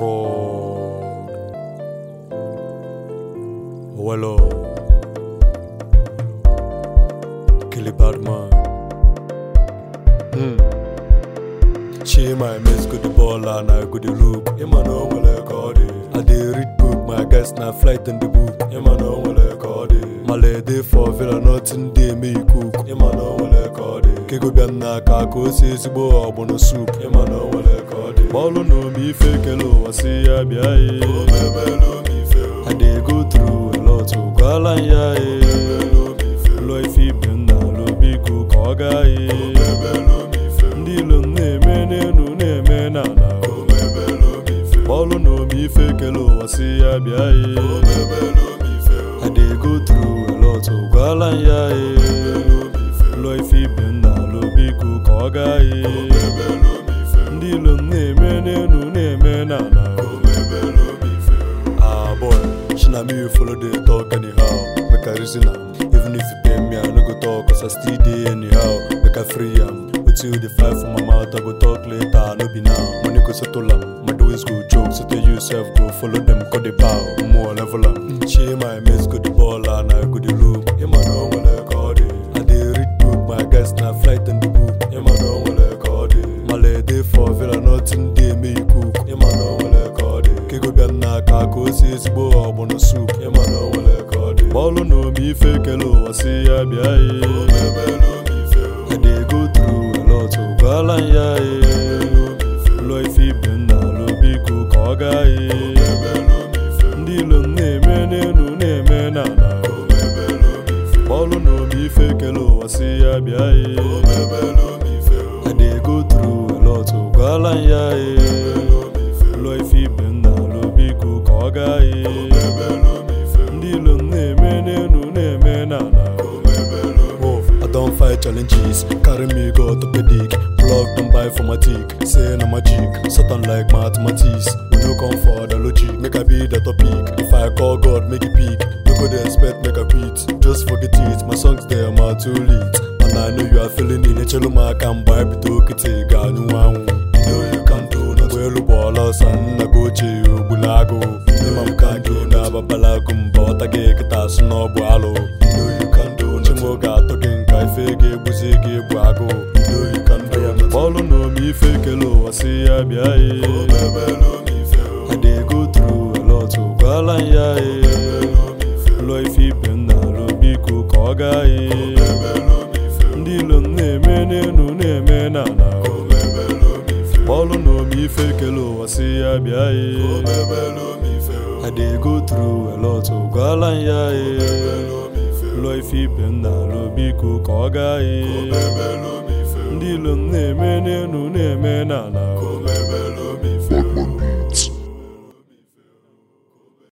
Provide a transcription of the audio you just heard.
fraud. Well, kill a bad man. She my miss good the ball and I good the look. Man no wale kodi. I dey read book, my guys na flight in the book. Man no wale kodi. My lady for villa nothing dey me cook. Man no wale kodi. Kego biam na kako si sibo obono soup. Man no wale kodi. Bolo no mi fekelo wasi ya biaye. I dey go through a lot to gwala ya lo ifi benda lo biku koga ndilo neme nu neme na bolo no mi fekelo wasi ya biaye. I dey go through a lot to gwala ya lo ifi benda lo biku koga ndilo neme nu neme na Shina me you follow the talk anyhow. Make I reason am. Even if you pay me, I no go talk, cause I still dey anyhow. Make I free am. Until the fly from my mouth, I go talk later, no be now. Money go settle am. My doings go joke, so tell yourself go follow them, cut the bow. More level am. She my mates go the ball and I go the loop. Man no wale kodi. I dey read book, my guys na flight in the book. Man no wale kodi. My lady for villa nothing dey me cook. Man no wale kodi. Kego biam na kako si sibo obono soup. Man no wale kodi. Bolo no mi fekelo wasi ya biaye. I dey go through a lot to gwala ya lo ifi benda lo biku koga ndilo neme nu neme na bolo no mi fekelo wasi ya biaye. I dey go through a lot to gwala ya lo ifi benda lo biku koga ndilo neme nu neme na I don't fight challenges, carry me go orthopedic. Plug them buy for my tick, say na magic. Satan like mathematics, we no come for the logic. Make I be the topic, if I call God make it peak. No go dey expect make I quit, just forget it. My songs there are too late, and I know you are feeling it. Cheluma can buy bitokite ganu anu. You know you can do not well bolos and na go you bulago. Nimam can do na babalagum but I get kita snow bualo. You know you can do chimoga talking. Fege buzege bwago. You know you can do. Bolo no mi fekelo wasi ya biaye. I dey go through a lot to gwala ya lo ifi benda lo biku koga ndilo neme nu neme na bolo no mi fekelo wasi ya biaye. I dey go through a lot to gwala ya lo ifi benda lo biku koga ndilo neme nu neme na